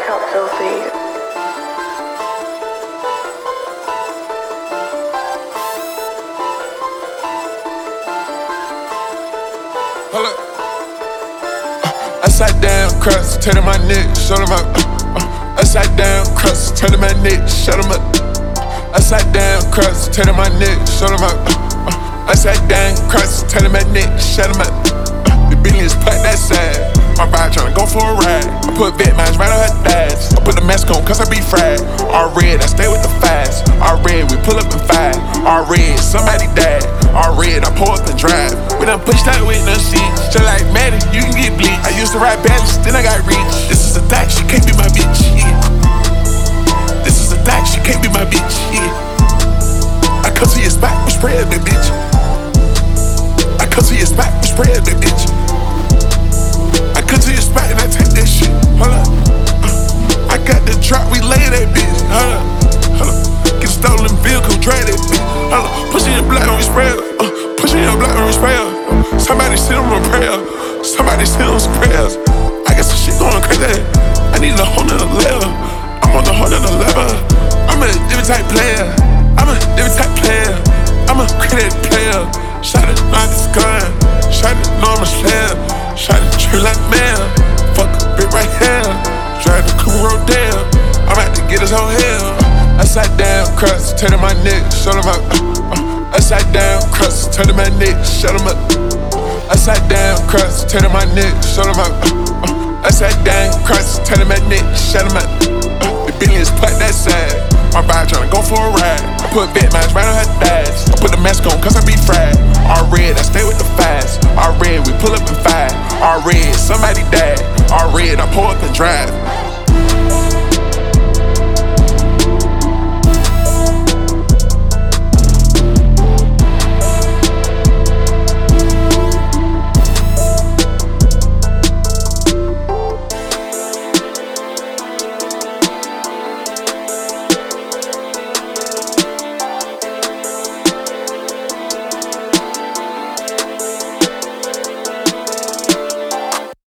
felt filthy. Hold up. Upside down crust, turning my neck, shut 'em up. Upside down crust, turning my neck, shut 'em up. Upside down crust, turning my neck, shut 'em up. Upside down crust, turning my neck, shut 'em up. The billions put that side. My bride tryna go for a ride. I put vet mines right on her thighs. I put the mask on cause I be fried. All red, I stay with the fast. All red, we pull up and fight. All red, somebody died. All red, I pull up and drive. We done pushed out with no seats. Just like Maddie, you can get bleached. I used to ride balance, then I got reach. This is a thot, she can't be my bitch, yeah. This is a thot, she can't be my bitch, yeah. I come to your spot, we spread that bitch. I come to your spot, we spread that bitch. I come to your spot and I take that shit. Hold up. I got the drop, we lay that bitch. Hold up. Hold up. Get a stolen vehicle, drag that bitch. Hold up. Pushing your block when we spray her. Pushing your block when we spray her. Somebody send them a prayer. Somebody send them some prayers. I got some shit going crazy. I need a whole nother level. I'm on the whole nother level. I'm a different type player. I'm a different type player. I'm a credit player. Shot it, not this gun. Shot it, no, I'm a slayer. Shot it, tree like man. Fuck a bit right here. Drive the coupe road down. I'm about to get his whole hell. Upside down crust, turning my neck, shut 'em up. Upside down crust, turning my neck, shut 'em up. Upside down crust, turning my neck, shut 'em up. Upside down crust, turning my neck, shut 'em up. The billions put that side. My bride tryna go for a ride. I put vet mines right on her thighs. I put the mask on cause I be fried. All red, I stay with the fast. All red, we pull up and fight. All red, somebody died. All red, I pull up and drive.